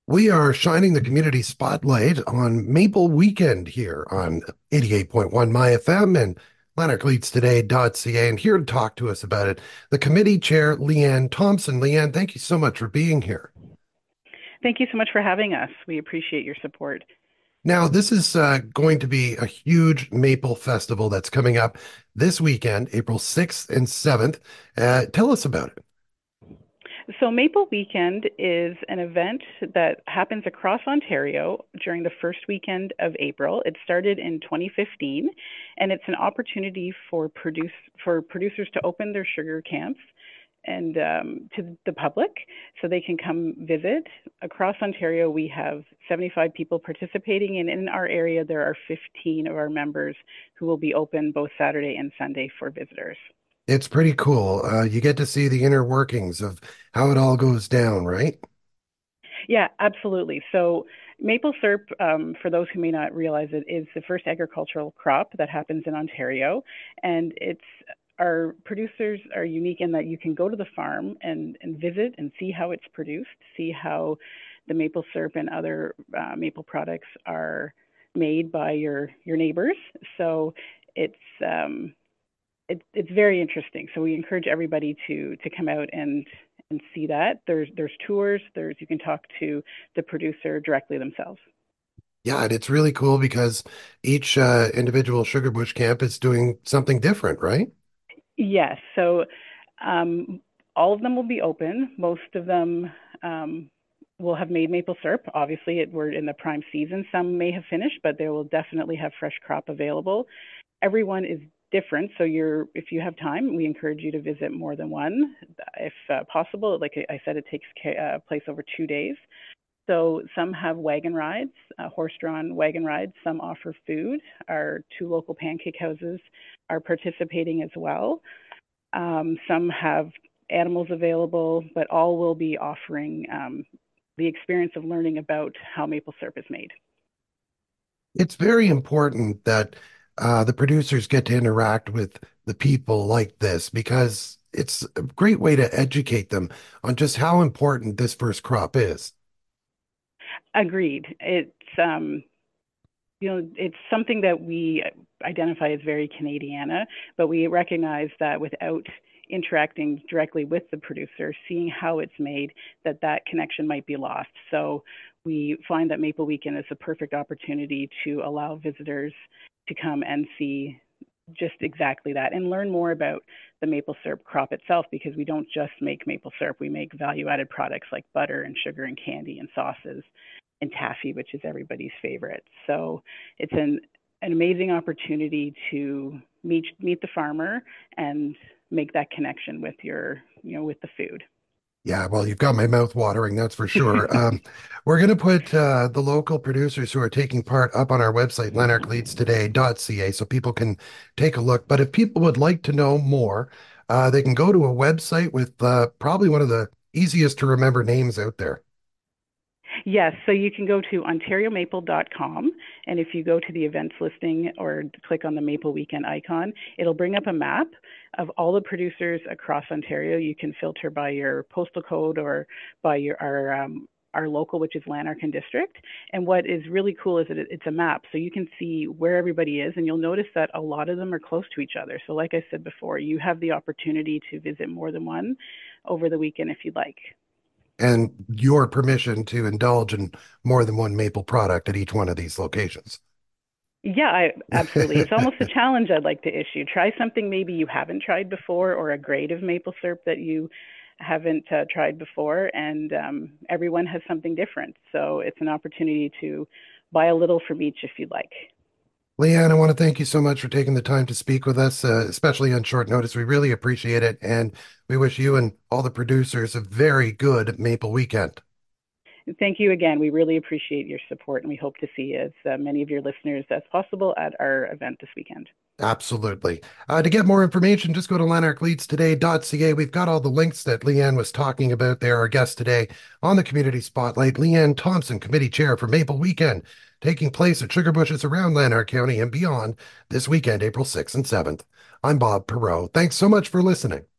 We are shining the community spotlight on Maple Weekend here on 88.1 My FM and lanarkleadstoday.ca. And here to talk to us about it, the committee chair, Leanne Thompson. Leanne, thank you so much for being here. Thank you so much for having us. We appreciate your support. Now, this is going to be a huge maple festival that's coming up this weekend, April 6th and 7th. Tell us about it. So, Maple Weekend is an event that happens across Ontario during the first weekend of April. It started in 2015, and it's an opportunity for producers to open their sugar camps and to the public so they can come visit. Across Ontario, we have 75 people participating, and in our area, there are 15 of our members who will be open both Saturday and Sunday for visitors. It's pretty cool. You get to see the inner workings of how it all goes down, right? Yeah, absolutely. So, maple syrup, for those who may not realize it, is the first agricultural crop that happens in Ontario. And it's our producers are unique in that you can go to the farm and visit and see how it's produced, see how the maple syrup and other maple products are made by your neighbors. So, it's it's very interesting. So we encourage everybody to come out and see that. There's tours. There's you can talk to the producer directly themselves. Yeah, and it's really cool because each individual Sugar Bush camp is doing something different, right? Yes. So um, all of them will be open. Most of them will have made maple syrup. Obviously, we're in the prime season. Some may have finished, but they will definitely have fresh crop available. Everyone is different. So if you have time, we encourage you to visit more than one, if possible. Like I said, it takes place over 2 days. So some have wagon rides, horse-drawn wagon rides. Some offer food. Our two local pancake houses are participating as well. Some have animals available, but all will be offering the experience of learning about how maple syrup is made. It's very important that the producers get to interact with the people like this because it's a great way to educate them on just how important this first crop is. Agreed. It's something that we identify as very Canadiana, but we recognize that without interacting directly with the producer, seeing how it's made, that connection might be lost. So we find that Maple Weekend is a perfect opportunity to allow visitors to come and see just exactly that and learn more about the maple syrup crop itself because we don't just make maple syrup, we make value added products like butter and sugar and candy and sauces and taffy, which is everybody's favorite. So it's an amazing opportunity to meet the farmer and make that connection with with the food. Yeah, well, you've got my mouth watering, that's for sure. We're going to put the local producers who are taking part up on our website, lanarkleadstoday.ca, so people can take a look. But if people would like to know more, they can go to a website with probably one of the easiest to remember names out there. Yes, so you can go to ontariomaple.com, and if you go to the events listing or click on the Maple Weekend icon, it'll bring up a map of all the producers across Ontario. You can filter by your postal code or by our local, which is Lanark District. And what is really cool is that it's a map, so you can see where everybody is, and you'll notice that a lot of them are close to each other. So, like I said before, you have the opportunity to visit more than one over the weekend if you'd like. And your permission to indulge in more than one maple product at each one of these locations. Yeah, absolutely. It's almost a challenge I'd like to issue. Try something maybe you haven't tried before, or a grade of maple syrup that you haven't tried before, and everyone has something different. So it's an opportunity to buy a little from each if you'd like. Leanne, I want to thank you so much for taking the time to speak with us, especially on short notice. We really appreciate it. And we wish you and all the producers a very good Maple weekend. Thank you again. We really appreciate your support, and we hope to see as many of your listeners as possible at our event this weekend. Absolutely. To get more information, just go to lanarkleadstoday.ca. We've got all the links that Leanne was talking about there. Our guest today on the Community Spotlight, Leanne Thompson, Committee Chair for Maple Weekend, taking place at Sugar Bushes around Lanark County and beyond this weekend, April 6th and 7th. I'm Bob Perot. Thanks so much for listening.